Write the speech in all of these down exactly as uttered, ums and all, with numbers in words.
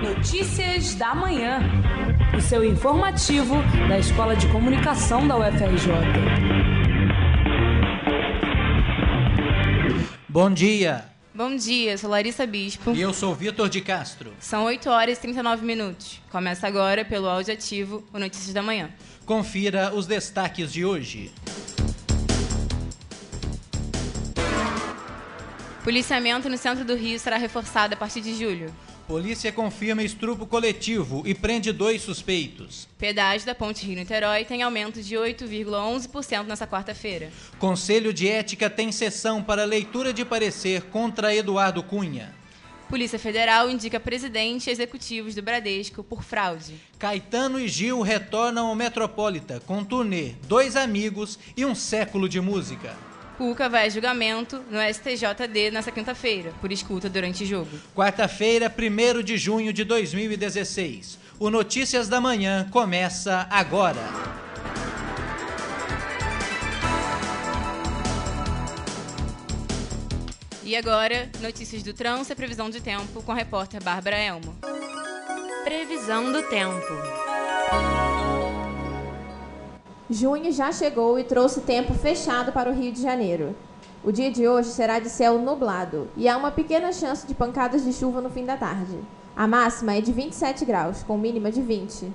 Notícias da Manhã. O seu informativo da Escola de Comunicação da U F R J. Bom dia. Bom dia, sou Larissa Bispo. E eu sou Vitor de Castro. São oito horas e trinta e nove minutos. Começa agora, pelo áudio ativo, o Notícias da Manhã. Confira os destaques de hoje. Policiamento no centro do Rio será reforçado a partir de julho. Polícia confirma estupro coletivo e prende dois suspeitos. Pedágio da Ponte Rio-Niterói tem aumento de oito vírgula onze por cento nesta quarta-feira. Conselho de Ética tem sessão para leitura de parecer contra Eduardo Cunha. Polícia Federal indica presidente e executivos do Bradesco por fraude. Caetano e Gil retornam ao Metropolitan com turnê Dois Amigos e um século de música. Cuca vai a julgamento no S T J D nesta quinta-feira, por escuta durante jogo. Quarta-feira, primeiro de junho de dois mil e dezesseis. O Notícias da Manhã começa agora. E agora, notícias do trânsito e previsão de tempo com a repórter Bárbara Elmo. Previsão do tempo. Junho já chegou e trouxe tempo fechado para o Rio de Janeiro. O dia de hoje será de céu nublado e há uma pequena chance de pancadas de chuva no fim da tarde. A máxima é de vinte e sete graus, com mínima de vinte.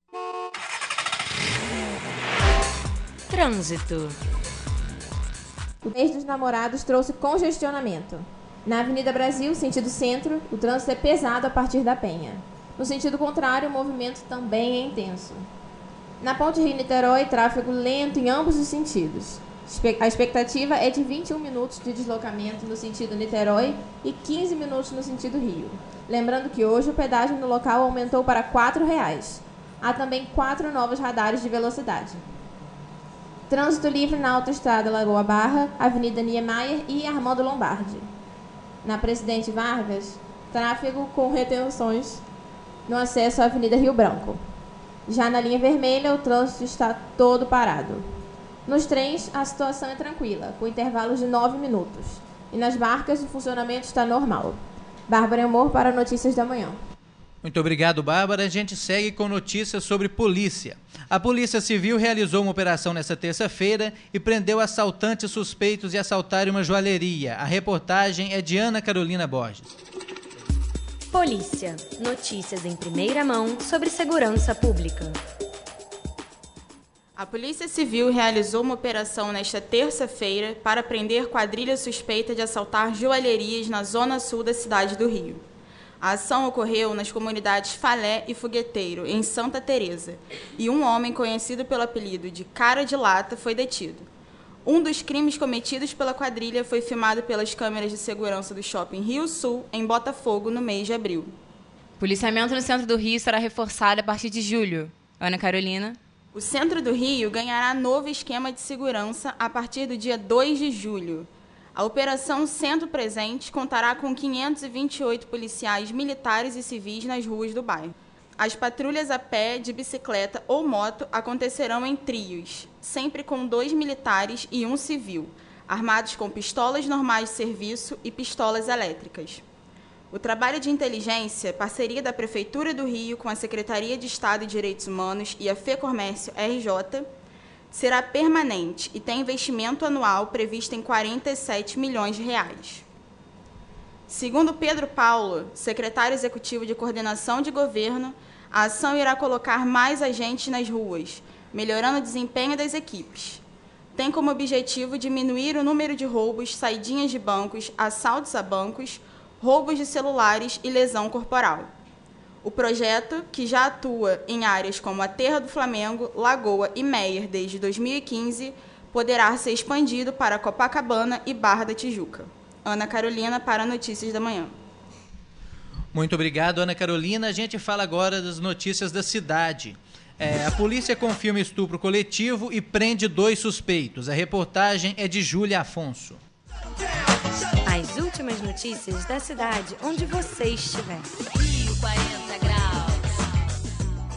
Trânsito. O mês dos namorados trouxe congestionamento. Na Avenida Brasil, sentido centro, o trânsito é pesado a partir da Penha. No sentido contrário, o movimento também é intenso. Na Ponte Rio-Niterói, tráfego lento em ambos os sentidos. A expectativa é de vinte e um minutos de deslocamento no sentido Niterói e quinze minutos no sentido Rio. Lembrando que hoje o pedágio no local aumentou para quatro reais. Há também quatro novos radares de velocidade. Trânsito livre na autoestrada Lagoa Barra, Avenida Niemeyer e Armando Lombardi. Na Presidente Vargas, tráfego com retenções no acesso à Avenida Rio Branco. Já na linha vermelha, o trânsito está todo parado. Nos trens, a situação é tranquila, com intervalos de nove minutos. E nas barcas, o funcionamento está normal. Bárbara Amor para Notícias da Manhã. Muito obrigado, Bárbara. A gente segue com notícias sobre polícia. A Polícia Civil realizou uma operação nesta terça-feira e prendeu assaltantes suspeitos de assaltarem uma joalheria. A reportagem é de Ana Carolina Borges. Polícia. Notícias em primeira mão sobre segurança pública. A Polícia Civil realizou uma operação nesta terça-feira para prender quadrilha suspeita de assaltar joalherias na zona sul da cidade do Rio. A ação ocorreu nas comunidades Falé e Fogueteiro, em Santa Teresa, e um homem conhecido pelo apelido de Cara de Lata foi detido. Um dos crimes cometidos pela quadrilha foi filmado pelas câmeras de segurança do Shopping Rio Sul, em Botafogo, no mês de abril. Policiamento no centro do Rio será reforçado a partir de julho. Ana Carolina. O centro do Rio ganhará novo esquema de segurança a partir do dia dois de julho. A Operação Centro Presente contará com quinhentos e vinte e oito policiais militares e civis nas ruas do bairro. As patrulhas a pé, de bicicleta ou moto acontecerão em trios, sempre com dois militares e um civil, armados com pistolas normais de serviço e pistolas elétricas. O trabalho de inteligência, parceria da Prefeitura do Rio com a Secretaria de Estado e Direitos Humanos e a FEComércio R J, será permanente e tem investimento anual previsto em quarenta e sete milhões de reais. Segundo Pedro Paulo, secretário executivo de Coordenação de Governo, a ação irá colocar mais agentes nas ruas, melhorando o desempenho das equipes. Tem como objetivo diminuir o número de roubos, saidinhas de bancos, assaltos a bancos, roubos de celulares e lesão corporal. O projeto, que já atua em áreas como a Terra do Flamengo, Lagoa e Meier desde dois mil e quinze, poderá ser expandido para Copacabana e Barra da Tijuca. Ana Carolina para Notícias da Manhã. Muito obrigado, Ana Carolina. A gente fala agora das notícias da cidade. É, a polícia confirma estupro coletivo e prende dois suspeitos. A reportagem é de Júlia Afonso. As últimas notícias da cidade onde você estiver. Rio, quarenta graus.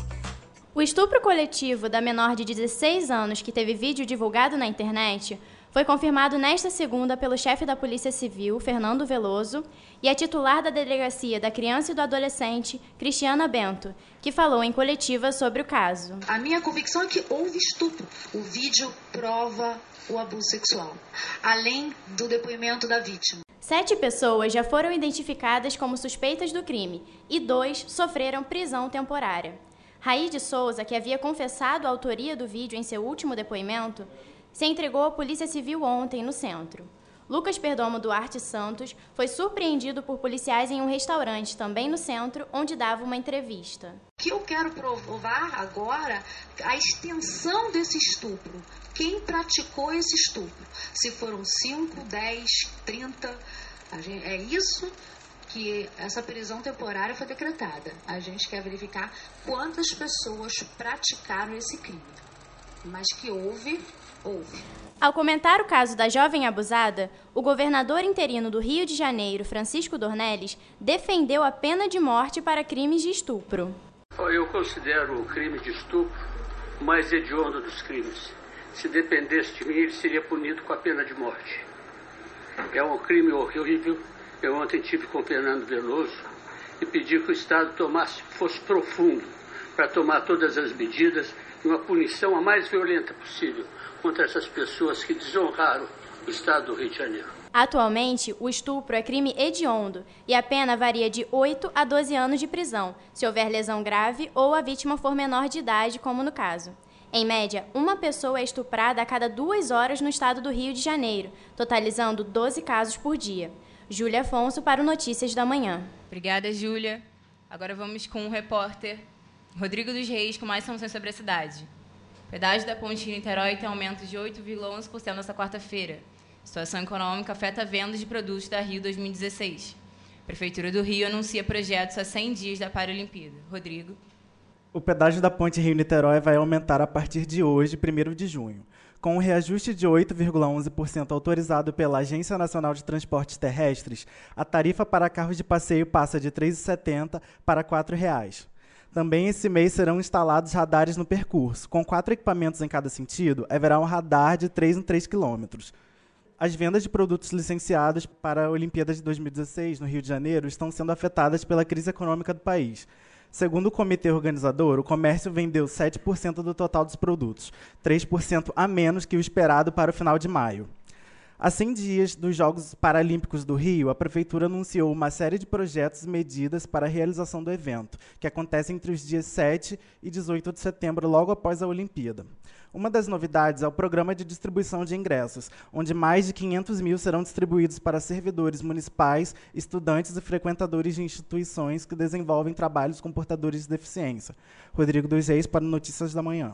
O estupro coletivo da menor de dezesseis anos que teve vídeo divulgado na internet foi confirmado nesta segunda pelo chefe da Polícia Civil, Fernando Veloso, e a titular da Delegacia da Criança e do Adolescente, Cristiana Bento, que falou em coletiva sobre o caso. A minha convicção é que houve estupro. O vídeo prova o abuso sexual, além do depoimento da vítima. Sete pessoas já foram identificadas como suspeitas do crime e dois sofreram prisão temporária. Raí de Souza, que havia confessado a autoria do vídeo em seu último depoimento, se entregou à Polícia Civil ontem no centro. Lucas Perdomo Duarte Santos foi surpreendido por policiais em um restaurante, também no centro, onde dava uma entrevista. O que eu quero provar agora é a extensão desse estupro. Quem praticou esse estupro? Se foram cinco, dez, trinta, é isso que essa prisão temporária foi decretada. A gente quer verificar quantas pessoas praticaram esse crime. Mas que houve, houve. Ao comentar o caso da jovem abusada, o governador interino do Rio de Janeiro, Francisco Dornelles, defendeu a pena de morte para crimes de estupro. Eu considero o crime de estupro o mais hediondo dos crimes. Se dependesse de mim, ele seria punido com a pena de morte. É um crime horrível. Eu ontem tive com o Fernando Veloso e pedi que o Estado tomasse, fosse profundo para tomar todas as medidas e uma punição a mais violenta possível contra essas pessoas que desonraram o Estado do Rio de Janeiro. Atualmente, o estupro é crime hediondo e a pena varia de oito a doze anos de prisão, se houver lesão grave ou a vítima for menor de idade, como no caso. Em média, uma pessoa é estuprada a cada duas horas no estado do Rio de Janeiro, totalizando doze casos por dia. Júlia Afonso para o Notícias da Manhã. Obrigada, Júlia. Agora vamos com o repórter Rodrigo dos Reis com mais informações sobre a cidade. O pedágio da Ponte Rio-Niterói tem aumento de oito vírgula onze por cento nesta quarta-feira. A situação econômica afeta a venda de produtos da Rio dois mil e dezesseis. A Prefeitura do Rio anuncia projetos a cem dias da Paralimpíada. Rodrigo. O pedágio da Ponte Rio-Niterói vai aumentar a partir de hoje, primeiro de junho. Com um reajuste de oito vírgula onze por cento autorizado pela Agência Nacional de Transportes Terrestres, a tarifa para carros de passeio passa de três reais e setenta centavos para quatro reais. Também esse mês serão instalados radares no percurso. Com quatro equipamentos em cada sentido, haverá um radar de três em três quilômetros. As vendas de produtos licenciados para a Olimpíada de dois mil e dezesseis, no Rio de Janeiro, estão sendo afetadas pela crise econômica do país. Segundo o comitê organizador, o comércio vendeu sete por cento do total dos produtos, três por cento a menos que o esperado para o final de maio. Há cem dias dos Jogos Paralímpicos do Rio, a Prefeitura anunciou uma série de projetos e medidas para a realização do evento, que acontece entre os dias sete e dezoito de setembro, logo após a Olimpíada. Uma das novidades é o programa de distribuição de ingressos, onde mais de quinhentos mil serão distribuídos para servidores municipais, estudantes e frequentadores de instituições que desenvolvem trabalhos com portadores de deficiência. Rodrigo dos Reis para Notícias da Manhã.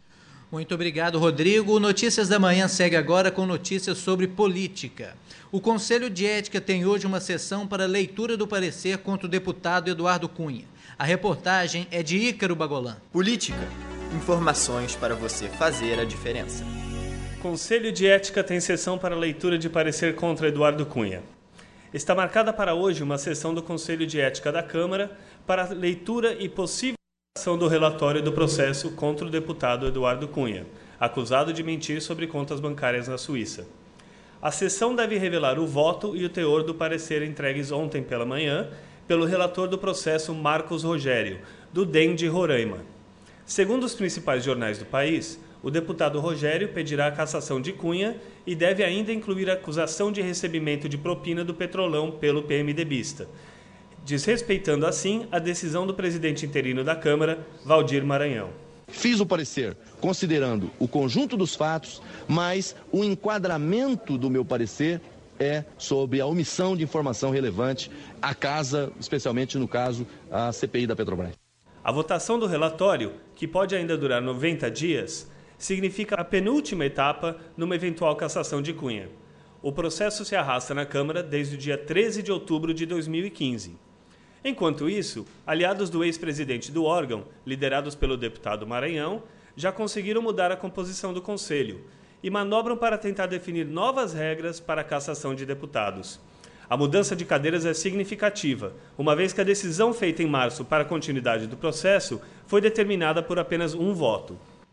Muito obrigado, Rodrigo. O Notícias da Manhã segue agora com notícias sobre política. O Conselho de Ética tem hoje uma sessão para leitura do parecer contra o deputado Eduardo Cunha. A reportagem é de Ícaro Bagolã. Política. Informações para você fazer a diferença. Conselho de Ética tem sessão para leitura de parecer contra Eduardo Cunha. Está marcada para hoje uma sessão do Conselho de Ética da Câmara para leitura e possível ação do relatório do processo contra o deputado Eduardo Cunha, acusado de mentir sobre contas bancárias na Suíça. A sessão deve revelar o voto e o teor do parecer entregues ontem pela manhã pelo relator do processo Marcos Rogério, do D E M de Roraima. Segundo os principais jornais do país, o deputado Rogério pedirá a cassação de Cunha e deve ainda incluir a acusação de recebimento de propina do Petrolão pelo PMDBista, desrespeitando assim a decisão do presidente interino da Câmara, Valdir Maranhão. Fiz o parecer considerando o conjunto dos fatos, mas o enquadramento do meu parecer é sobre a omissão de informação relevante à casa, especialmente no caso, a C P I da Petrobras. A votação do relatório, que pode ainda durar noventa dias, significa a penúltima etapa numa eventual cassação de Cunha. O processo se arrasta na Câmara desde o dia treze de outubro de dois mil e quinze. Enquanto isso, aliados do ex-presidente do órgão, liderados pelo deputado Maranhão, já conseguiram mudar a composição do Conselho e manobram para tentar definir novas regras para a cassação de deputados. A mudança de cadeiras é significativa, uma vez que a decisão feita em março para a continuidade do processo foi determinada por apenas um voto.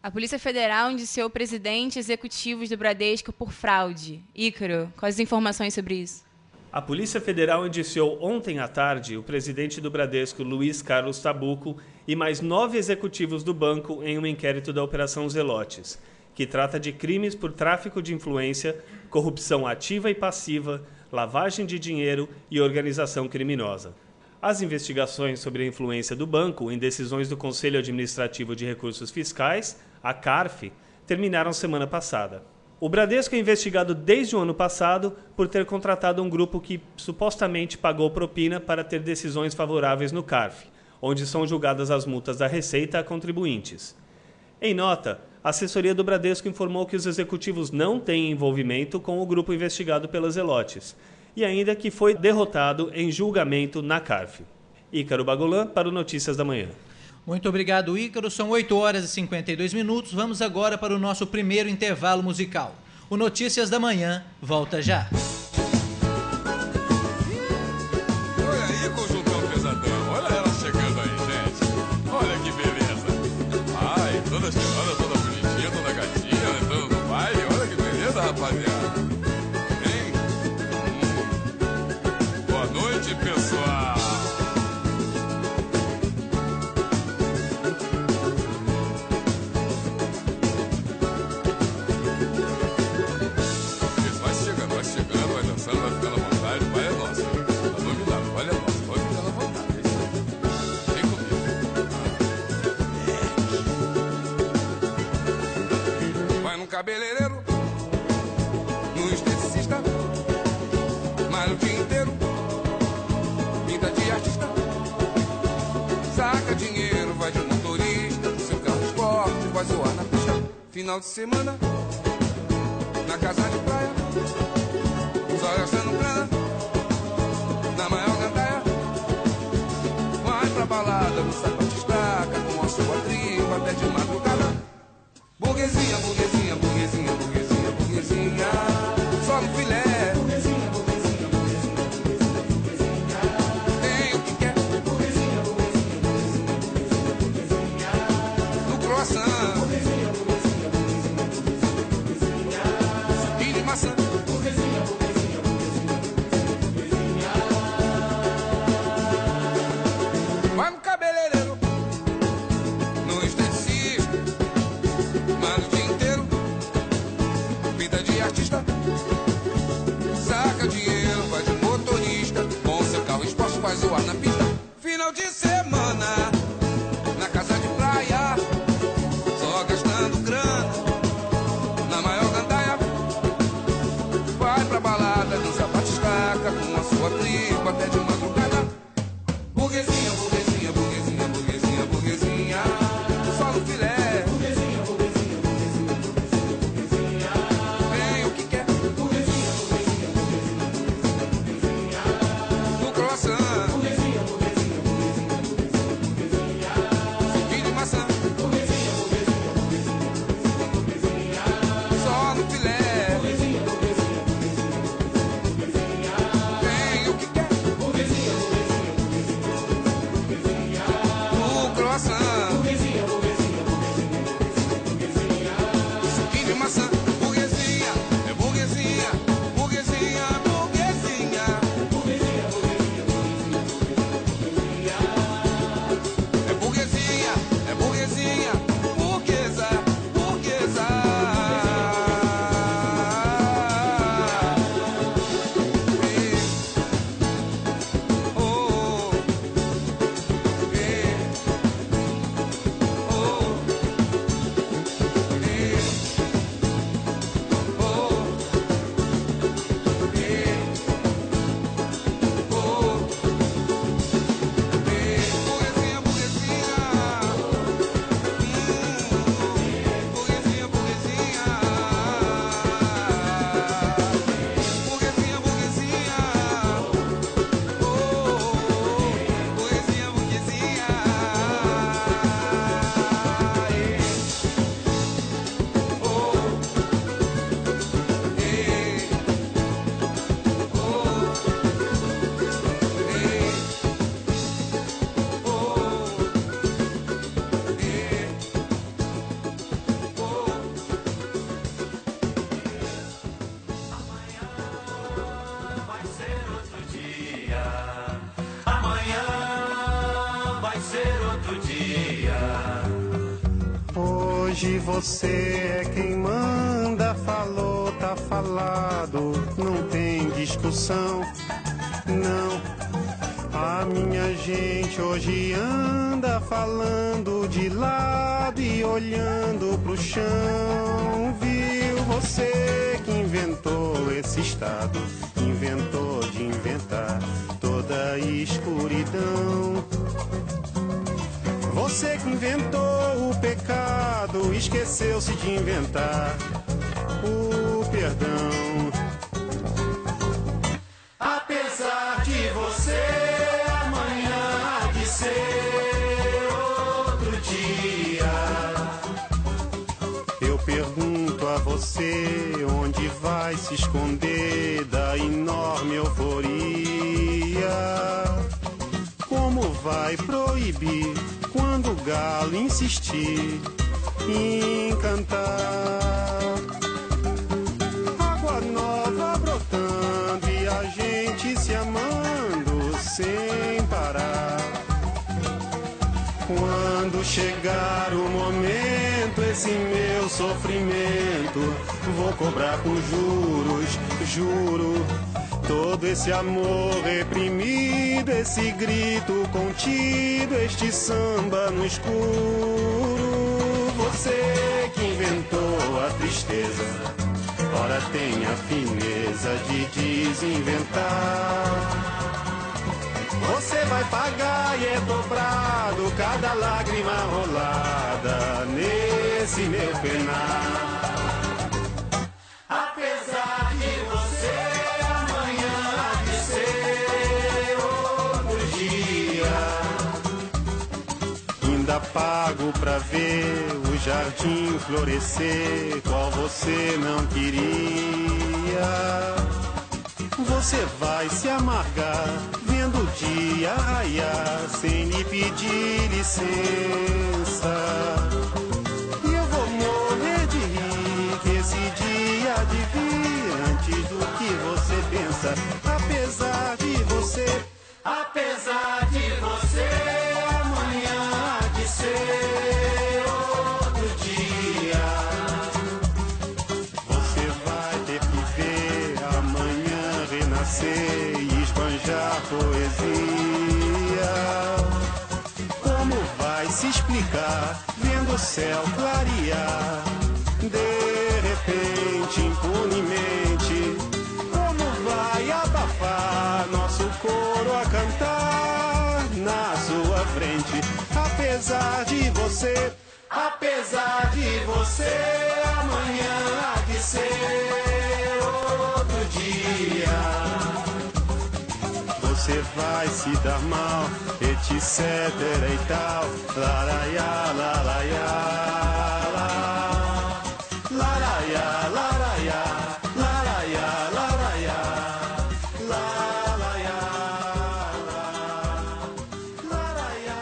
A Polícia Federal indiciou presidentes executivos do Bradesco por fraude. Ícaro, quais as informações sobre isso? A Polícia Federal indiciou ontem à tarde o presidente do Bradesco, Luiz Carlos Tabuco, e mais nove executivos do banco em um inquérito da Operação Zelotes, que trata de crimes por tráfico de influência, corrupção ativa e passiva, lavagem de dinheiro e organização criminosa. As investigações sobre a influência do banco em decisões do Conselho Administrativo de Recursos Fiscais, a CARF, terminaram semana passada. O Bradesco é investigado desde o ano passado por ter contratado um grupo que supostamente pagou propina para ter decisões favoráveis no CARF, onde são julgadas as multas da Receita a contribuintes. Em nota, a assessoria do Bradesco informou que os executivos não têm envolvimento com o grupo investigado pelas Zelotes, e ainda que foi derrotado em julgamento na CARF. Ícaro Bagolã, para o Notícias da Manhã. Muito obrigado, Ícaro. São oito horas e cinquenta e dois minutos. Vamos agora para o nosso primeiro intervalo musical. O Notícias da Manhã volta já. Olha aí, conjuntão pesadão. Olha ela chegando aí, gente. Olha que beleza. Ai, toda chegando, toda bonitinha, toda gatinha, entrando no baile. Olha que beleza, rapaziada. Hein? Hum. Boa noite, pessoal. Cabeleireiro, no esteticista, malha o dia inteiro, pinta de artista, saca dinheiro, vai de motorista, seu carro esporte vai zoar na pista. Final de semana, na casa de praia, só gastando grana, na maior gandaia, vai pra balada, no sapato estaca, com a sua tripa até de madrugada. Burguesinha, burguesinha, burguesinha, burguesinha, burguesinha, só no filé. Burguesinha, burguesinha, burguesinha, burguesinha, burguesinha, tem o que quer. Burguesinha, burguesinha, burguesinha, burguesinha, burguesinha, no croissant. Burguesinha, burguesinha, burguesinha, burguesinha, burguesinha, suquinho de maçã. Burguesinha, burguesinha, burguesinha, burguesinha, burguesinha. Vai no cabeleireiro, no esteticista, malha o dia inteiro, vida de artista, saca dinheiro, vai de motorista, com seu carro esporte faz zoar na pista. Final de semana, na casa de praia, só gastando grana, na maior gandaia, vai pra balada, no sapato estaca, com a sua tripa até de madrugada. Burguesinha, burguesinha, burguesinha, burguesinha, burguesinha, só no filé. Hoje você é quem manda, falou, tá falado, não tem discussão, não. A minha gente hoje anda falando de lado e olhando pro chão. Viu você que inventou esse estado, inventou de inventar toda a escuridão. Você que inventou o pecado, esqueceu-se de inventar o perdão. Apesar de você amanhã há de ser outro dia, eu pergunto a você onde vai se esconder da enorme euforia. Como vai proibir quando o galo insistir em cantar? Água nova brotando e a gente se amando sem parar. Quando chegar o momento, esse meu sofrimento vou cobrar com juros, juro. Todo esse amor reprimido, esse grito contido, este samba no escuro. Você que inventou a tristeza, ora tem a fineza de desinventar. Você vai pagar e é dobrado cada lágrima rolada nesse meu penar. Apesar de você amanhã há de ser outro dia, ainda pago pra ver o jardim florescer, qual você não queria. Você vai se amargar vendo o dia raiar sem lhe pedir licença. E eu vou morrer de rir que esse dia há de vir antes do que você pensa. Apesar de você, apesar de você, amanhã há de ser outro dia. Você vai ter que ver amanhã renascer e esbanjar poesia. Como vai se explicar vendo o céu clarear de repente, impunemente? Como vai abafar nosso coro a cantar na sua frente? Apesar de você, apesar de você, amanhã há de ser outro dia. Você vai se dar mal, etc e tal. Laraiá, laraiá, laraiá, laraiá, laraiá, laraiá, laraiá, laraiá,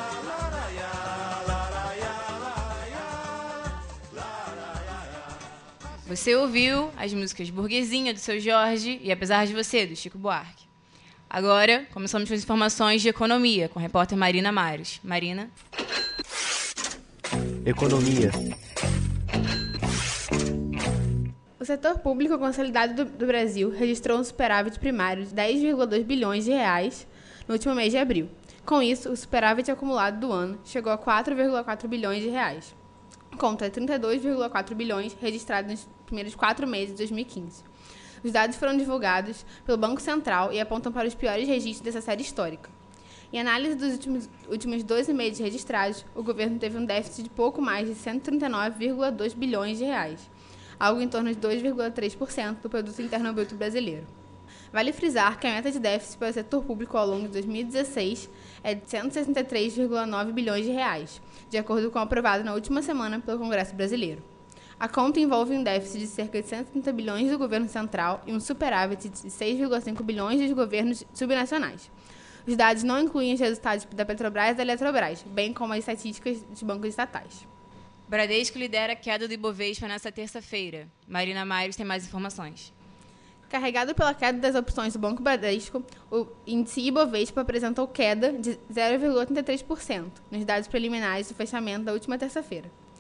laraiá. Você ouviu as músicas Burguesinha, do Seu Jorge, e Apesar de Você, do Chico Buarque. Agora, começamos com as informações de economia, com a repórter Marina Mares. Marina. Economia. O setor público consolidado do, do Brasil registrou um superávit primário de dez vírgula dois bilhões de reais no último mês de abril. Com isso, o superávit acumulado do ano chegou a quatro vírgula quatro bilhões de reais, contra trinta e dois vírgula quatro bilhões registrados nos primeiros quatro meses de dois mil e quinze. Os dados foram divulgados pelo Banco Central e apontam para os piores registros dessa série histórica. Em análise dos últimos, últimos doze meses registrados, o governo teve um déficit de pouco mais de cento e trinta e nove vírgula dois bilhões de reais, algo em torno de dois vírgula três por cento do Produto Interno Bruto brasileiro. Vale frisar que a meta de déficit para o setor público ao longo de dois mil e dezesseis é de cento e sessenta e três vírgula nove bilhões de reais, de acordo com o aprovado na última semana pelo Congresso Brasileiro. A conta envolve um déficit de cerca de cento e trinta bilhões do governo central e um superávit de seis vírgula cinco bilhões dos governos subnacionais. Os dados não incluem os resultados da Petrobras e da Eletrobras, bem como as estatísticas dos bancos estatais. Bradesco lidera a queda do Ibovespa nesta terça-feira. Marina Maires tem mais informações. Carregado pela queda das opções do Banco Bradesco, o índice Ibovespa apresentou queda de zero vírgula trinta e três por cento nos dados preliminares do fechamento da última terça-feira.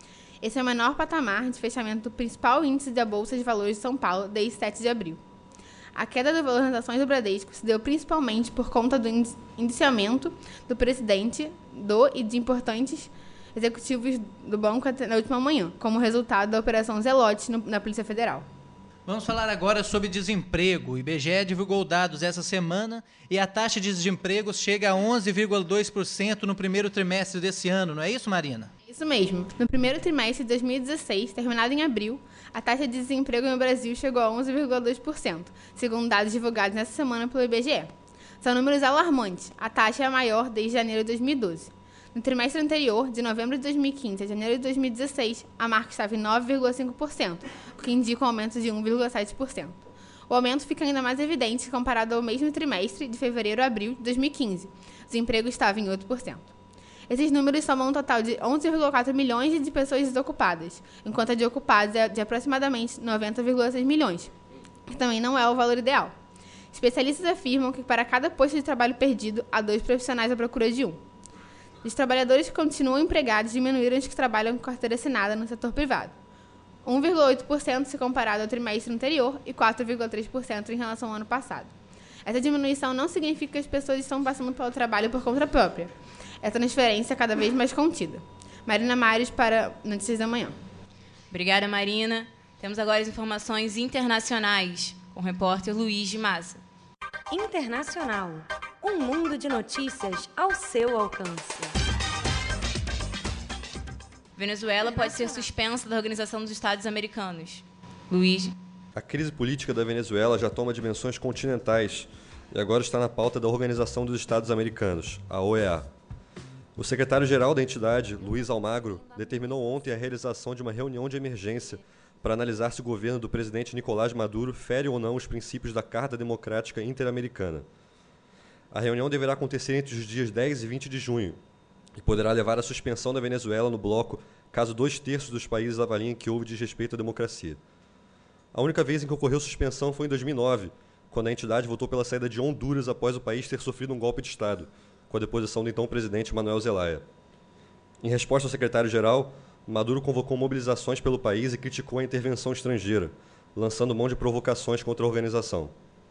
Esse é o menor patamar de fechamento do principal índice da Bolsa de Valores de São Paulo desde sete de abril. A queda do valor das ações do Bradesco se deu principalmente por conta do indiciamento do presidente do e de importantes executivos do banco na última manhã, como resultado da Operação Zelote na Polícia Federal. Vamos falar agora sobre desemprego. O I B G E divulgou dados essa semana e a taxa de desemprego chega a onze vírgula dois por cento no primeiro trimestre desse ano, não é isso, Marina? Isso mesmo. No primeiro trimestre de dois mil e dezesseis, terminado em abril, a taxa de desemprego no Brasil chegou a onze vírgula dois por cento, segundo dados divulgados nessa semana pelo I B G E. São números alarmantes. A taxa é a maior desde janeiro de dois mil e doze. No trimestre anterior, de novembro de dois mil e quinze a janeiro de dois mil e dezesseis, a marca estava em nove vírgula cinco por cento, o que indica um aumento de um vírgula sete por cento. O aumento fica ainda mais evidente comparado ao mesmo trimestre de fevereiro a abril de dois mil e quinze. O desemprego estava em oito por cento. Esses números somam um total de onze vírgula quatro milhões de pessoas desocupadas, enquanto a de ocupados é de aproximadamente noventa vírgula seis milhões, que também não é o valor ideal. Especialistas afirmam que para cada posto de trabalho perdido, há dois profissionais à procura de um. Os trabalhadores que continuam empregados diminuíram os que trabalham com carteira assinada no setor privado. um vírgula oito por cento se comparado ao trimestre anterior e quatro vírgula três por cento em relação ao ano passado. Essa diminuição não significa que as pessoas estão passando pelo trabalho por conta própria. Essa transferência é cada vez mais contida. Marina Mares para Notícias da Manhã. Obrigada, Marina. Temos agora as informações internacionais com o repórter Luiz de Massa. Internacional. Um mundo de notícias ao seu alcance. Venezuela pode ser suspensa da Organização dos Estados Americanos. Luiz. A crise política da Venezuela já toma dimensões continentais e agora está na pauta da Organização dos Estados Americanos, a O E A. O secretário-geral da entidade, Luiz Almagro, determinou ontem a realização de uma reunião de emergência para analisar se o governo do presidente Nicolás Maduro fere ou não os princípios da Carta Democrática Interamericana. A reunião deverá acontecer entre os dias dez e vinte de junho e poderá levar à suspensão da Venezuela no bloco caso dois terços dos países avaliem que houve desrespeito à democracia. A única vez em que ocorreu suspensão foi em dois mil e nove, quando a entidade votou pela saída de Honduras após o país ter sofrido um golpe de Estado, com a deposição do então presidente Manuel Zelaya. Em resposta ao secretário-geral, Maduro convocou mobilizações pelo país e criticou a intervenção estrangeira, lançando mão de provocações contra a organização.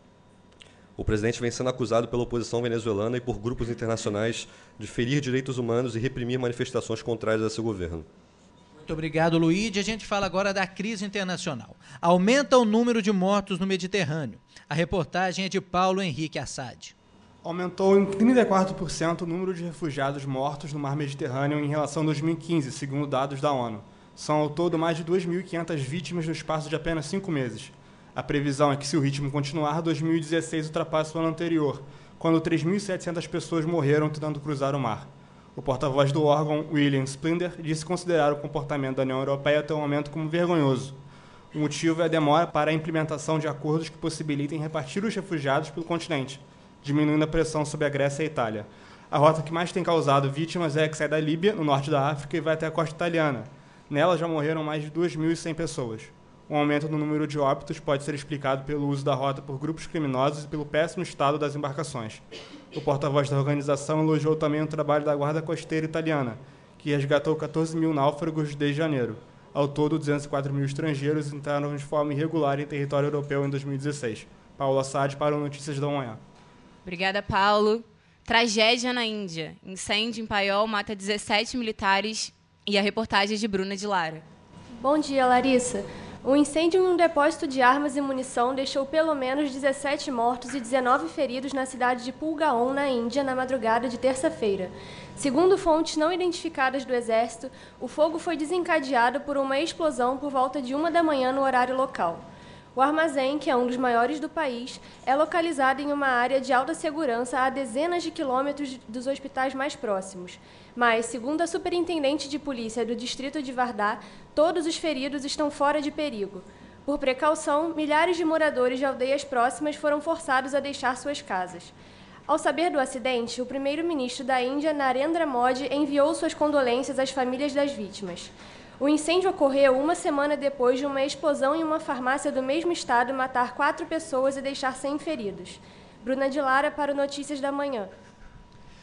O presidente vem sendo acusado pela oposição venezuelana e por grupos internacionais de ferir direitos humanos e reprimir manifestações contrárias a seu governo. Muito obrigado, Luíde. A gente fala agora da crise internacional. Aumenta o número de mortos no Mediterrâneo. A reportagem é de Paulo Henrique Assad. Aumentou em trinta e quatro por cento o número de refugiados mortos no mar Mediterrâneo em relação a dois mil e quinze, segundo dados da ONU. São ao todo mais de duas mil e quinhentas vítimas no espaço de apenas cinco meses. A previsão é que, se o ritmo continuar, dois mil e dezesseis ultrapasse o ano anterior, quando três mil e setecentas pessoas morreram tentando cruzar o mar. O porta-voz do órgão, William Splinder, disse considerar o comportamento da União Europeia até o momento como vergonhoso. O motivo é a demora para a implementação de acordos que possibilitem repartir os refugiados pelo continente, diminuindo a pressão sobre a Grécia e a Itália. A rota que mais tem causado vítimas é a que sai da Líbia, no norte da África, e vai até a costa italiana. Nela já morreram mais de duas mil e cem pessoas. O aumento no número de óbitos pode ser explicado pelo uso da rota por grupos criminosos e pelo péssimo estado das embarcações. O porta-voz da organização elogiou também o trabalho da Guarda Costeira italiana, que resgatou catorze mil náufragos desde janeiro. Ao todo, duzentos e quatro mil estrangeiros entraram de forma irregular em território europeu em dois mil e dezesseis. Paulo Assad para o Notícias da Manhã. Obrigada, Paulo. Tragédia na Índia. Incêndio em Paiol mata dezessete militares e a reportagem é de Bruna de Lara. Bom dia, Larissa. Um incêndio em um depósito de armas e munição deixou pelo menos dezessete mortos e dezenove feridos na cidade de Pulgaon, na Índia, na madrugada de terça-feira. Segundo fontes não identificadas do Exército, o fogo foi desencadeado por uma explosão por volta de uma da manhã no horário local. O armazém, que é um dos maiores do país, é localizado em uma área de alta segurança a dezenas de quilômetros dos hospitais mais próximos. Mas, segundo a superintendente de polícia do distrito de Vardá, todos os feridos estão fora de perigo. Por precaução, milhares de moradores de aldeias próximas foram forçados a deixar suas casas. Ao saber do acidente, o primeiro-ministro da Índia, Narendra Modi, enviou suas condolências às famílias das vítimas. O incêndio ocorreu uma semana depois de uma explosão em uma farmácia do mesmo estado matar quatro pessoas e deixar cem feridos. Bruna de Lara para o Notícias da Manhã.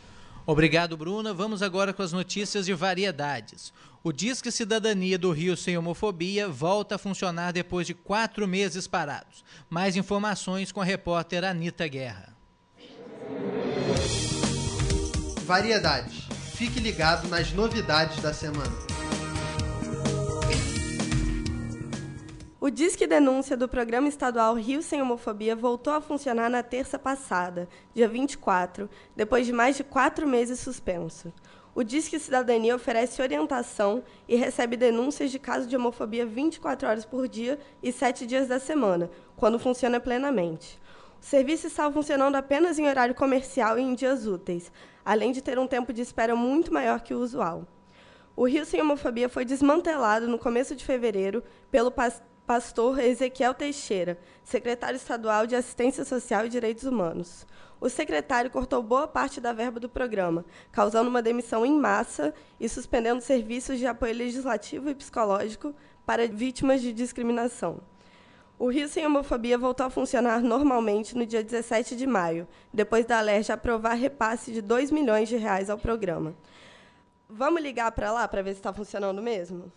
Obrigado, Bruna. Vamos agora com as notícias de variedades. O Disque Cidadania do Rio Sem Homofobia volta a funcionar depois de quatro meses parados. Mais informações com a repórter Anita Guerra. Variedades. Fique ligado nas novidades da semana. O Disque Denúncia do Programa Estadual Rio Sem Homofobia voltou a funcionar na terça passada, dia vinte e quatro, depois de mais de quatro meses suspenso. O Disque Cidadania oferece orientação e recebe denúncias de casos de homofobia vinte e quatro horas por dia e sete dias da semana, quando funciona plenamente. O serviço está funcionando apenas em horário comercial e em dias úteis, além de ter um tempo de espera muito maior que o usual. O Rio Sem Homofobia foi desmantelado no começo de fevereiro pelo pastor Pastor Ezequiel Teixeira, secretário estadual de Assistência Social e Direitos Humanos. O secretário cortou boa parte da verba do programa, causando uma demissão em massa e suspendendo serviços de apoio legislativo e psicológico para vítimas de discriminação. O Rio Sem Homofobia voltou a funcionar normalmente no dia dezessete de maio, depois da Alerj aprovar repasse de dois milhões de reais ao programa. Vamos ligar para lá para ver se está funcionando mesmo?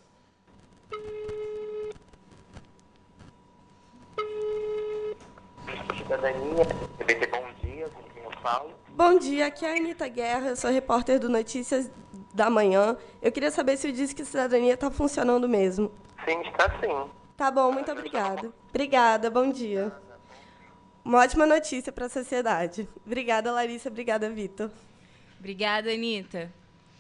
Cidadania, bom dia, com quem eu falo? Bom dia, aqui é a Anita Guerra, eu sou repórter do Notícias da Manhã. Eu queria saber se o Disque Cidadania está funcionando mesmo. Sim, está sim. Tá bom, muito obrigada. Obrigada, bom dia. Uma ótima notícia para a sociedade. Obrigada, Larissa, obrigada, Vitor. Obrigada, Anita.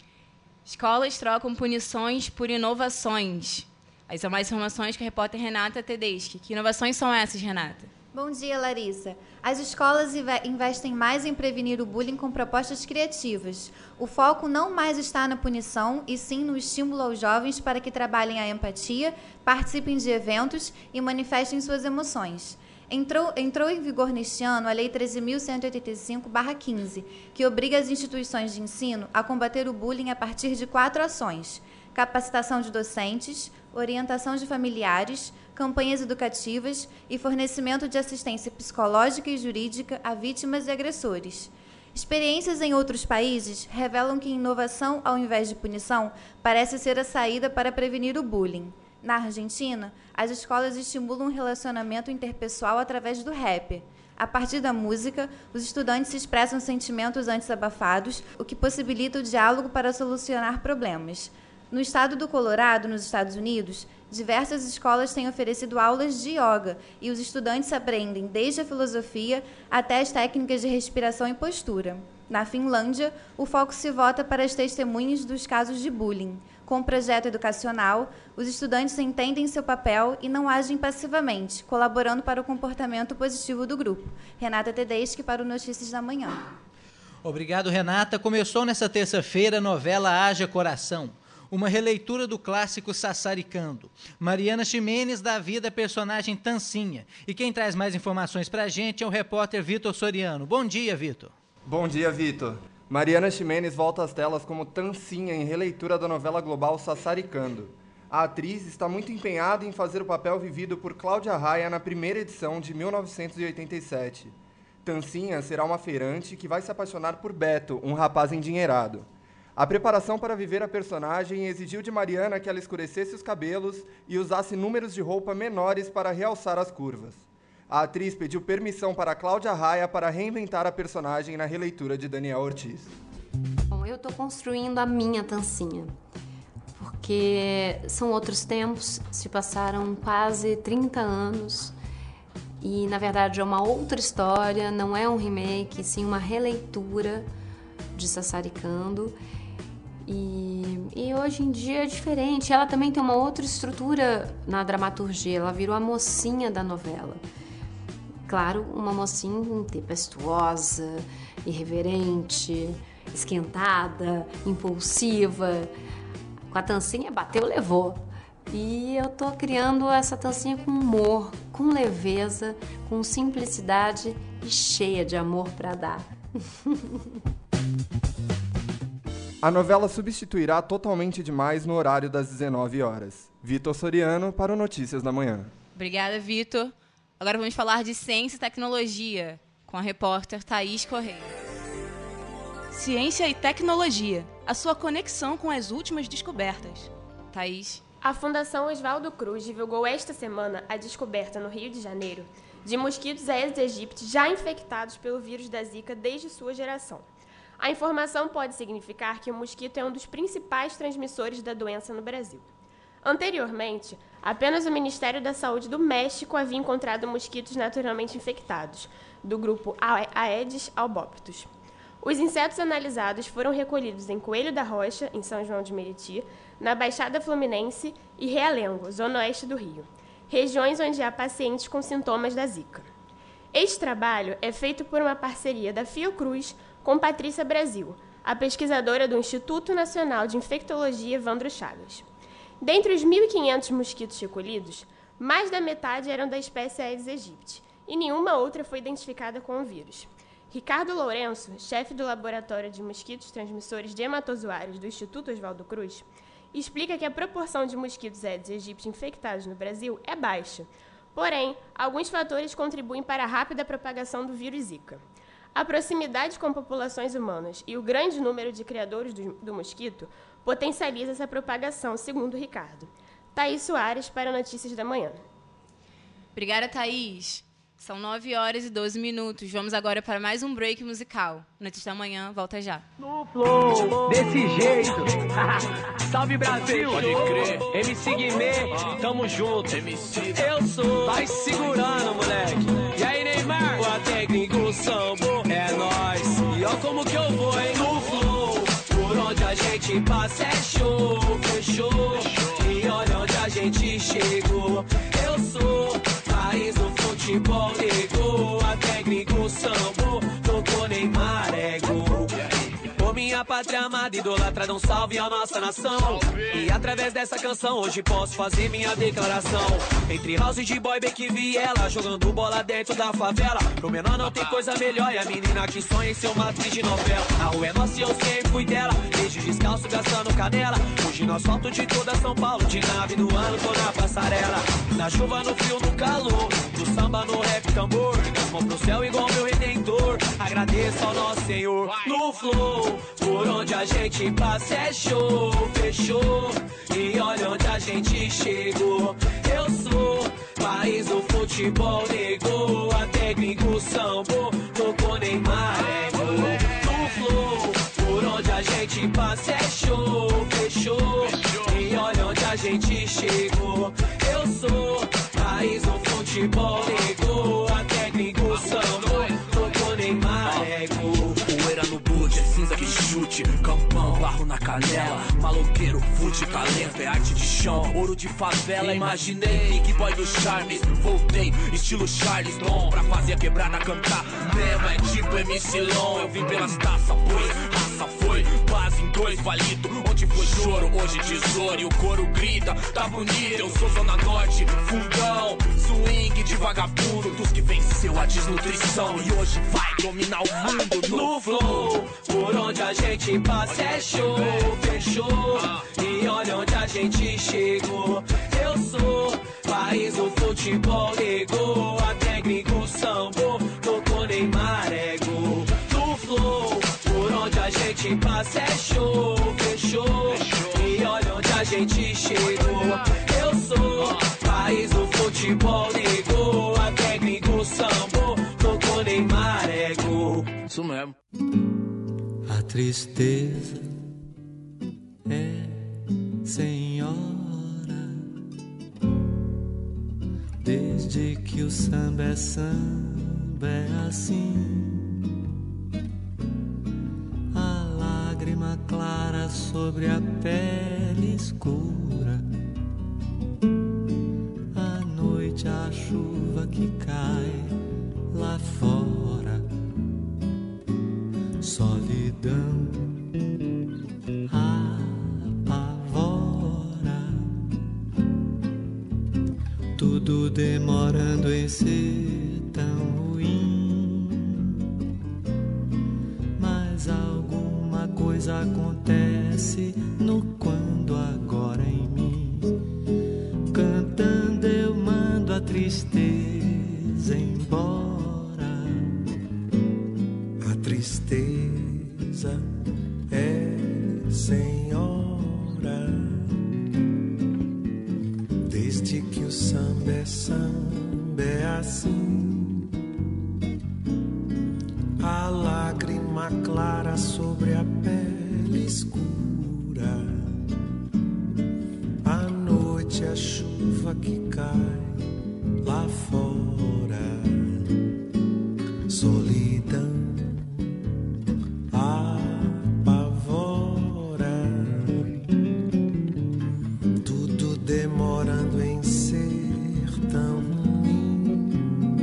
Escolas trocam punições por inovações. Aí são mais informações com a repórter Renata Tedeschi. Que inovações são essas, Renata? Bom dia, Larissa. As escolas investem mais em prevenir o bullying com propostas criativas. O foco não mais está na punição, e sim no estímulo aos jovens para que trabalhem a empatia, participem de eventos e manifestem suas emoções. Entrou, entrou em vigor neste ano a Lei treze mil cento e oitenta e cinco barra quinze, que obriga as instituições de ensino a combater o bullying a partir de quatro ações: capacitação de docentes, orientação de familiares, campanhas educativas e fornecimento de assistência psicológica e jurídica a vítimas e agressores. Experiências em outros países revelam que inovação, ao invés de punição, parece ser a saída para prevenir o bullying. Na Argentina, as escolas estimulam um relacionamento interpessoal através do rap. A partir da música, os estudantes expressam sentimentos antes abafados, o que possibilita o diálogo para solucionar problemas. No estado do Colorado, nos Estados Unidos, diversas escolas têm oferecido aulas de yoga e os estudantes aprendem desde a filosofia até as técnicas de respiração e postura. Na Finlândia, o foco se volta para as testemunhas dos casos de bullying. Com o projeto educacional, os estudantes entendem seu papel e não agem passivamente, colaborando para o comportamento positivo do grupo. Renata Tedeschi para o Notícias da Manhã. Obrigado, Renata. Começou nesta terça-feira a novela Haja Coração, uma releitura do clássico Sassaricando. Mariana Ximenes dá vida à personagem Tancinha. E quem traz mais informações para a gente é o repórter Vitor Soriano. Bom dia, Vitor. Bom dia, Vitor. Mariana Ximenes volta às telas como Tancinha em releitura da novela global Sassaricando. A atriz está muito empenhada em fazer o papel vivido por Cláudia Raia na primeira edição de mil novecentos e oitenta e sete. Tancinha será uma feirante que vai se apaixonar por Beto, um rapaz endinheirado. A preparação para viver a personagem exigiu de Mariana que ela escurecesse os cabelos e usasse números de roupa menores para realçar as curvas. A atriz pediu permissão para Cláudia Raia para reinventar a personagem na releitura de Daniel Ortiz. Bom, eu estou construindo a minha Tancinha, porque são outros tempos, se passaram quase trinta anos e, na verdade, é uma outra história, não é um remake, sim uma releitura de Sassaricando. E, e hoje em dia é diferente. Ela também tem uma outra estrutura na dramaturgia. Ela virou a mocinha da novela. Claro, uma mocinha tempestuosa, irreverente, esquentada, impulsiva. Com a Tancinha, bateu, levou. E eu tô criando essa Tancinha com humor, com leveza, com simplicidade e cheia de amor para dar. A novela substituirá Totalmente Demais no horário das dezenove horas. Vitor Soriano para o Notícias da Manhã. Obrigada, Vitor. Agora vamos falar de ciência e tecnologia com a repórter Thaís Correia. ciência e tecnologia, a sua conexão com as últimas descobertas. Thaís. A Fundação Oswaldo Cruz divulgou esta semana a descoberta no Rio de Janeiro de mosquitos Aedes aegypti já infectados pelo vírus da Zika desde sua geração. A informação pode significar que o mosquito é um dos principais transmissores da doença no Brasil. Anteriormente, apenas o Ministério da Saúde do México havia encontrado mosquitos naturalmente infectados, do grupo Aedes albopictus. Os insetos analisados foram recolhidos em Coelho da Rocha, em São João de Meriti, na Baixada Fluminense e Realengo, zona oeste do Rio, regiões onde há pacientes com sintomas da Zika. Este trabalho é feito por uma parceria da Fiocruz com Patrícia Brasil, a pesquisadora do Instituto Nacional de Infectologia Evandro Chagas. Dentre os mil e quinhentos mosquitos recolhidos, mais da metade eram da espécie Aedes aegypti, e nenhuma outra foi identificada com o vírus. Ricardo Lourenço, chefe do Laboratório de Mosquitos Transmissores de Hematozoários do Instituto Oswaldo Cruz, explica que a proporção de mosquitos Aedes aegypti infectados no Brasil é baixa. Porém, alguns fatores contribuem para a rápida propagação do vírus Zika. A proximidade com populações humanas e o grande número de criadores do, do mosquito potencializa essa propagação, segundo Ricardo. Thaís Soares, para Notícias da Manhã. Obrigada, Thaís. São nove horas e doze minutos. Vamos agora para mais um break musical. Notícias da Manhã, volta já. No flow, desse jeito. Salve Brasil. Pode crer. M C Guimê, tamo junto. M C. Eu sou. Vai segurando, moleque. E aí, Neymar? O técnico Sambo é nóis. E ó como que eu vou, hein? No flow, por onde a gente passa é show. Fechou. E olha onde a gente chegou. Eu sou. País do futebol ligou, a técnico Sambo, tocou Neymar é gol. Ô minha pátria amada, idolatra, um salve à nossa nação. E através dessa canção hoje posso fazer minha declaração. Entre house de boy, Beck e Viela, jogando bola dentro da favela. Pro menor não tem coisa melhor, e a menina que sonha em ser uma atriz de novela. A rua é nossa e eu sempre fui dela, desde descalço gastando canela. Hoje no asfalto de toda São Paulo, de nave do ano tô na passarela. Na chuva, no frio, no calor, do samba, no rap, tambor. Das mãos pro céu igual meu redentor, agradeço ao nosso Senhor. No flow, por onde a gente passa é show, fechou. E olha onde a gente chegou. Eu sou, país do futebol negou, a técnico Sambo, tocou Neymar é gol. No flow, por onde a gente passa é show, fechou. E olha onde a gente chegou. Eu sou, país do futebol negou, a técnico Sambo, tocou Neymar é gol. Poeira no boot, é cinza que chute, campão, barro na canela, maloqueiro, fute, talento, é arte de chão, ouro de favela, imaginei, big boy do Charmes, voltei, estilo Charles Dom, pra fazer a quebrada cantar, mesmo é tipo M C Long, eu vim pelas taças, pois, raça foi, base em dois palito, onde foi choro, hoje tesouro, e o coro grita, tá bonito, eu sou Zona Norte, fundão, swing de vagabundo, dos que venceu a desnutrição, e hoje vai dominar o mundo no flow, por onde a gente passa é show, fechou. E olha onde a gente chegou. Eu sou, país do futebol negou, a técnico Sambo, tocou Neymar é gol. No flow, por onde a gente passa é show, fechou. E olha onde a gente chegou. Eu sou, país do futebol negou, a técnico Sambo, tocou Neymar é gol. Isso mesmo. A tristeza é senhora, desde que o samba é samba é assim. A lágrima clara sobre a pele escura, à noite a chuva que cai lá fora. Solidão apavora, tudo demorando em ser tão ruim. Mas alguma coisa acontece no quando agora em mim. Cantando eu mando a tristeza embora. A tristeza senhora, desde que o samba é samba é assim. A lágrima clara sobre a pele escura, à noite a chuva que cai lá fora, solidão apavora, tudo demorando em ser tão ruim,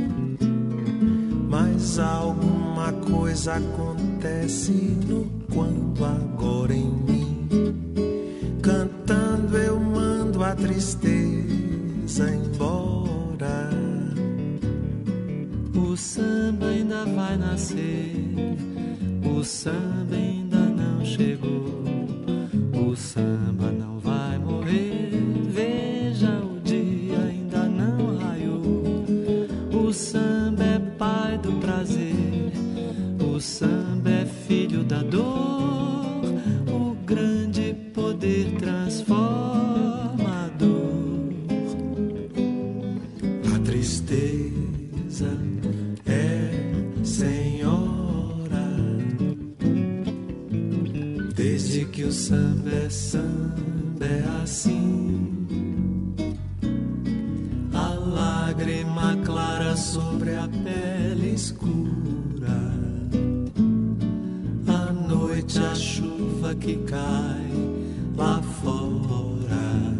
mas alguma coisa acontece no quando agora em mim, cantando eu mando a tristeza embora. O samba ainda vai nascer, o samba ainda não chegou, o samba não vai morrer, veja o dia ainda não raiou. O samba é pai do prazer, o samba é filho da dor, o grande poder transformador. A tristeza é senhora, desde que o samba é samba é assim. A lágrima clara sobre a pele escura, à noite a chuva que cai lá fora,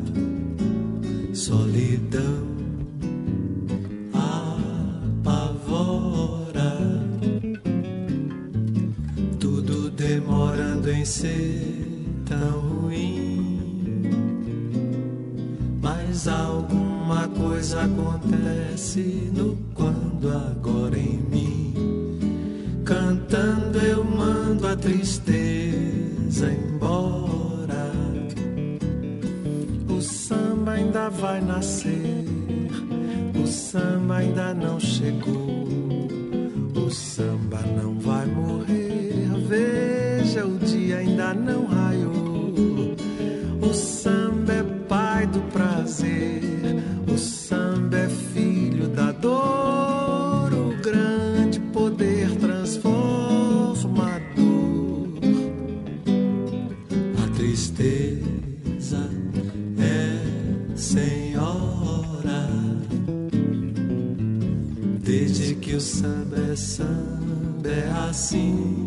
solidão apavora, tudo demorando em ser tão ruim, mas alguma coisa acontece no quando agora em mim, cantando eu mando a tristeza embora. O samba ainda vai nascer, o samba ainda não chegou, o samba não vai morrer, veja o dia ainda não raiou. O samba é pai do prazer, o samba é filho da dor, o grande poder transformador. A tristeza é senhora, desde que o samba é samba é assim.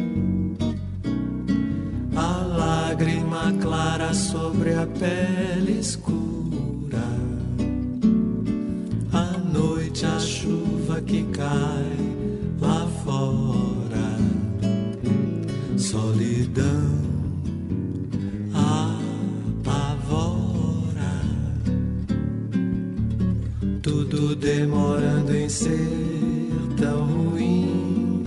A lágrima clara sobre a pele escura, à noite a chuva que cai lá fora, solidão apavora, tudo demorando em ser tão ruim,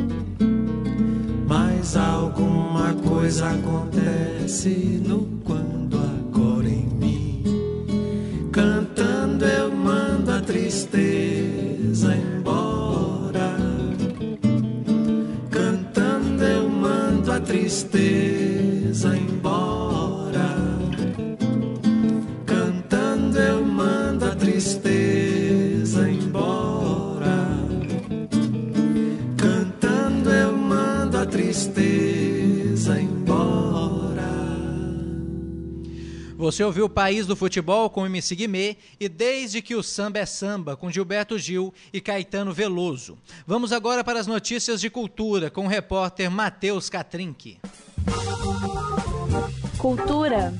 mas alguma coisa acontece no quando agora em mim, cantando eu mando a tristeza embora, cantando eu mando a tristeza embora, cantando eu mando a tristeza embora, cantando eu mando a tristeza embora. Você ouviu o País do Futebol com M C Guimê e Desde que o Samba é Samba com Gilberto Gil e Caetano Veloso. Vamos agora para as notícias de cultura com o repórter Matheus Catrinck. Cultura.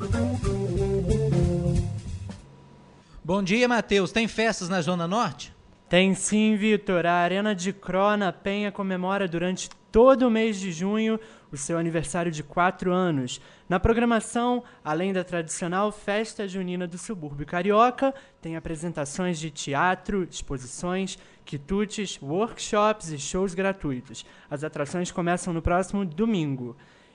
Bom dia, Matheus. Tem festas na Zona Norte? Tem sim, Vitor. A Arena de Cro, na Penha, comemora durante todo o mês de junho o seu aniversário de quatro anos. Na programação, além da tradicional festa junina do subúrbio carioca, tem apresentações de teatro, exposições, quitutes, workshops e shows gratuitos. As atrações começam no próximo domingo.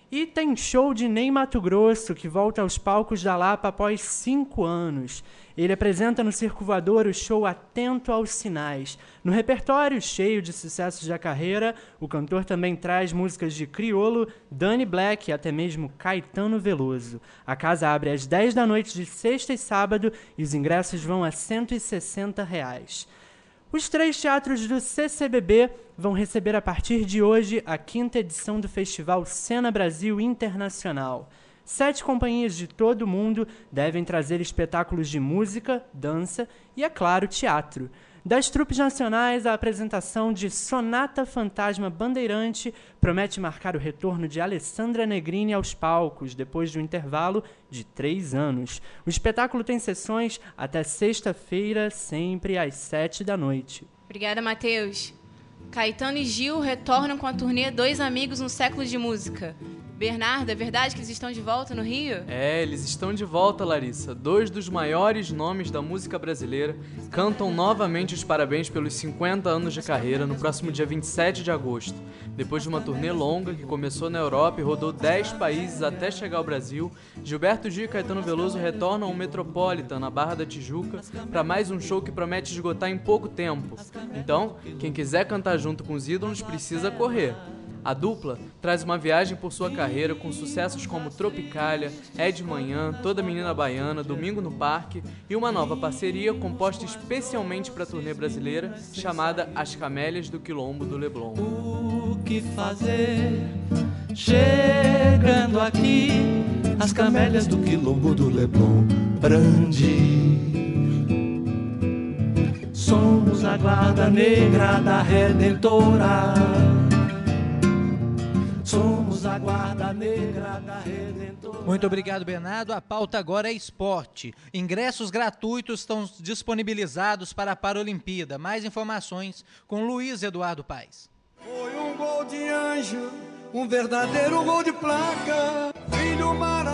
E tem show de Ney Matogrosso, que volta aos palcos da Lapa após cinco anos. Ele apresenta no Circo Voador o show Atento aos Sinais. No repertório cheio de sucessos da carreira, o cantor também traz músicas de Criolo, Danny Black e até mesmo Caetano Veloso. A casa abre às dez da noite de sexta e sábado e os ingressos vão a cento e sessenta reais. Os três teatros do C C B B vão receber a partir de hoje a quinta edição do Festival Cena Brasil Internacional. Sete companhias de todo o mundo devem trazer espetáculos de música, dança e, é claro, teatro. Das trupes nacionais, a apresentação de Sonata Fantasma Bandeirante promete marcar o retorno de Alessandra Negrini aos palcos, depois de um intervalo de três anos. O espetáculo tem sessões até sexta-feira, sempre às sete da noite. Obrigada, Matheus. Caetano e Gil retornam com a turnê Dois Amigos no Século de Música. Bernardo, é verdade que eles estão de volta no Rio? É, eles estão de volta, Larissa. Dois dos maiores nomes da música brasileira cantam novamente os parabéns pelos cinquenta anos de carreira no próximo dia vinte e sete de agosto. Depois de uma turnê longa que começou na Europa e rodou dez países até chegar ao Brasil, Gilberto Gil e Caetano Veloso retornam ao Metropolitan, na Barra da Tijuca, para mais um show que promete esgotar em pouco tempo. Então, quem quiser cantar junto com os ídolos precisa correr. A dupla traz uma viagem por sua carreira com sucessos como Tropicália, É de Manhã, Toda Menina Baiana, Domingo no Parque e uma nova parceria composta especialmente para a turnê brasileira chamada As Camélias do Quilombo do Leblon. O que fazer? Chegando aqui, as camélias do Quilombo do Leblon brandi. Somos a guarda negra da Redentora. Somos a guarda negra da Redentora. Muito obrigado, Bernardo. A pauta agora é esporte. Ingressos gratuitos estão disponibilizados para a Paralimpíada. Mais informações com Luiz Eduardo Paes. Foi um gol de anjo, um verdadeiro gol de placa. Filho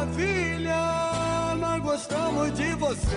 maravilha, nós gostamos de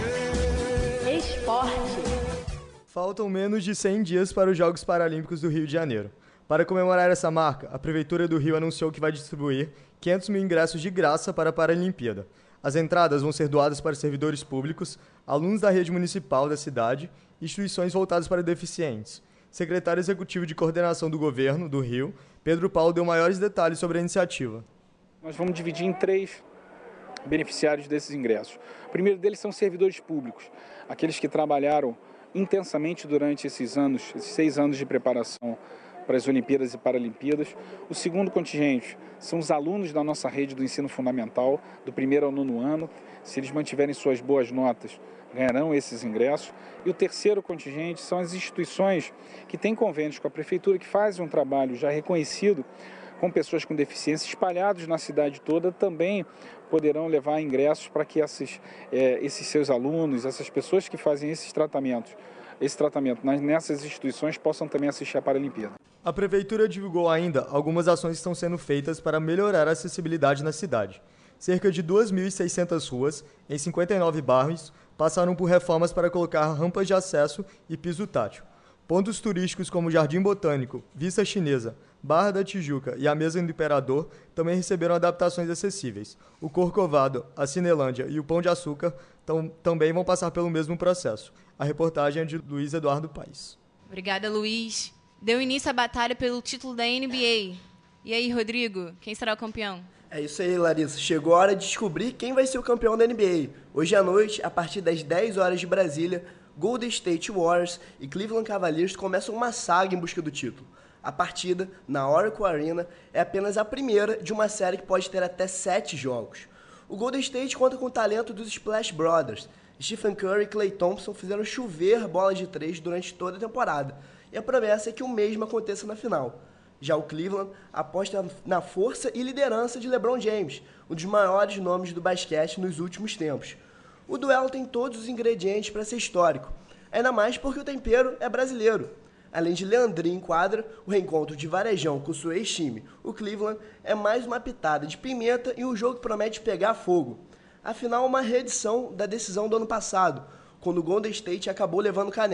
você. Esporte. Faltam menos de cem dias para os Jogos Paralímpicos do Rio de Janeiro. Para comemorar essa marca, a Prefeitura do Rio anunciou que vai distribuir quinhentos mil ingressos de graça para a Paralimpíada. As entradas vão ser doadas para servidores públicos, alunos da rede municipal da cidade e instituições voltadas para deficientes. Secretário Executivo de Coordenação do Governo do Rio, Pedro Paulo, deu maiores detalhes sobre a iniciativa. Nós vamos dividir em três beneficiários desses ingressos. O primeiro deles são servidores públicos, aqueles que trabalharam intensamente durante esses anos, esses seis anos de preparação para as Olimpíadas e Paralimpíadas. O segundo contingente são os alunos da nossa rede do ensino fundamental, do primeiro ao nono ano. Se eles mantiverem suas boas notas, ganharão esses ingressos. E o terceiro contingente são as instituições que têm convênios com a Prefeitura, que fazem um trabalho já reconhecido com pessoas com deficiência espalhados na cidade toda, também poderão levar ingressos para que esses, é, esses seus alunos, essas pessoas que fazem esses tratamentos, esse tratamento nessas instituições possam também assistir à Paralimpíada. A Prefeitura divulgou ainda algumas ações que estão sendo feitas para melhorar a acessibilidade na cidade. Cerca de duas mil e seiscentas ruas, em cinquenta e nove bairros, passaram por reformas para colocar rampas de acesso e piso tátil. Pontos turísticos como Jardim Botânico, Vista Chinesa, Barra da Tijuca e a Mesa do Imperador também receberam adaptações acessíveis. O Corcovado, a Cinelândia e o Pão de Açúcar tam, também vão passar pelo mesmo processo. A reportagem é de Luiz Eduardo Paes. Obrigada, Luiz. Deu início à batalha pelo título da N B A. E aí, Rodrigo, quem será o campeão? É isso aí, Larissa. Chegou a hora de descobrir quem vai ser o campeão da N B A. Hoje à noite, a partir das dez horas de Brasília, Golden State Warriors e Cleveland Cavaliers começam uma saga em busca do título. A partida, na Oracle Arena, é apenas a primeira de uma série que pode ter até sete jogos. O Golden State conta com o talento dos Splash Brothers. Stephen Curry e Klay Thompson fizeram chover bolas de três durante toda a temporada, e a promessa é que o mesmo aconteça na final. Já o Cleveland aposta na força e liderança de LeBron James, um dos maiores nomes do basquete nos últimos tempos. O duelo tem todos os ingredientes para ser histórico, ainda mais porque o tempero é brasileiro. Além de Leandrinho em quadra, o reencontro de Varejão com o seu ex-time, o Cleveland, é mais uma pitada de pimenta e um jogo que promete pegar fogo. Afinal, uma reedição da decisão do ano passado, quando o Golden State acabou levando o caneco.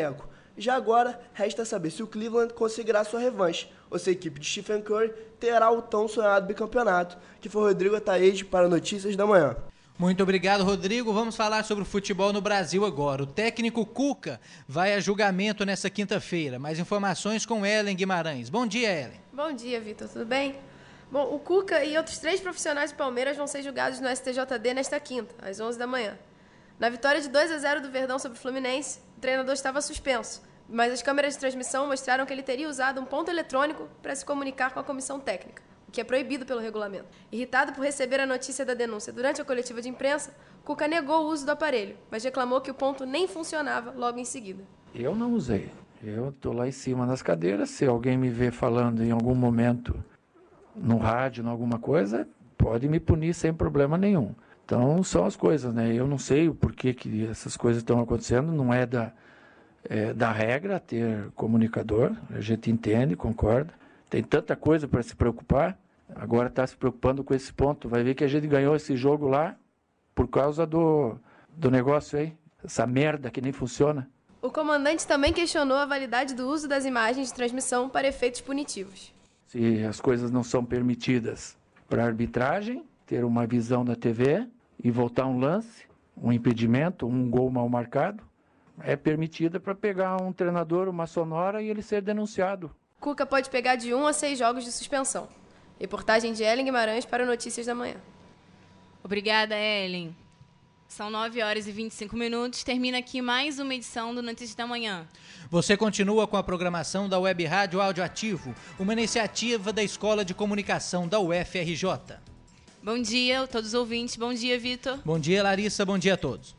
Já agora, resta saber se o Cleveland conseguirá sua revanche, ou se a equipe de Stephen Curry terá o tão sonhado bicampeonato, que foi Rodrigo Ataíde para Notícias da Manhã. Muito obrigado, Rodrigo. Vamos falar sobre o futebol no Brasil agora. O técnico Cuca vai a julgamento nessa quinta-feira. Mais informações com Ellen Guimarães. Bom dia, Ellen. Bom dia, Vitor. Tudo bem? Bom, o Cuca e outros três profissionais do Palmeiras vão ser julgados no S T J D nesta quinta, às onze da manhã. Na vitória de dois a zero do Verdão sobre o Fluminense, o treinador estava suspenso, mas as câmeras de transmissão mostraram que ele teria usado um ponto eletrônico para se comunicar com a comissão técnica, o que é proibido pelo regulamento. Irritado por receber a notícia da denúncia durante a coletiva de imprensa, Cuca negou o uso do aparelho, mas reclamou que o ponto nem funcionava logo em seguida. Eu não usei. Eu estou lá em cima nas cadeiras. Se alguém me vê falando em algum momento no rádio, em alguma coisa, pode me punir sem problema nenhum. Então, são as coisas, né? Eu não sei o porquê que essas coisas estão acontecendo, não é da, é, da regra ter comunicador, a gente entende, concorda. Tem tanta coisa para se preocupar, agora está se preocupando com esse ponto. Vai ver que a gente ganhou esse jogo lá por causa do, do negócio aí, essa merda que nem funciona. O comandante também questionou a validade do uso das imagens de transmissão para efeitos punitivos. Se as coisas não são permitidas para arbitragem, ter uma visão da T V e voltar um lance, um impedimento, um gol mal marcado, é permitida para pegar um treinador, uma sonora e ele ser denunciado. Cuca pode pegar de um a seis jogos de suspensão. Reportagem de Ellen Guimarães para Notícias da Manhã. Obrigada, Ellen. São nove horas e vinte e cinco minutos. Termina aqui mais uma edição do Notícias da Manhã. Você continua com a programação da Web Rádio Áudio Ativo, uma iniciativa da Escola de Comunicação da U F R J. Bom dia a todos os ouvintes. Bom dia, Vitor. Bom dia, Larissa. Bom dia a todos.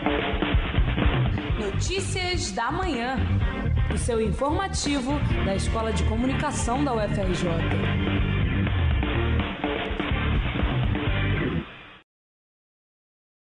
Notícias da Manhã. O seu informativo da Escola de Comunicação da U F R J.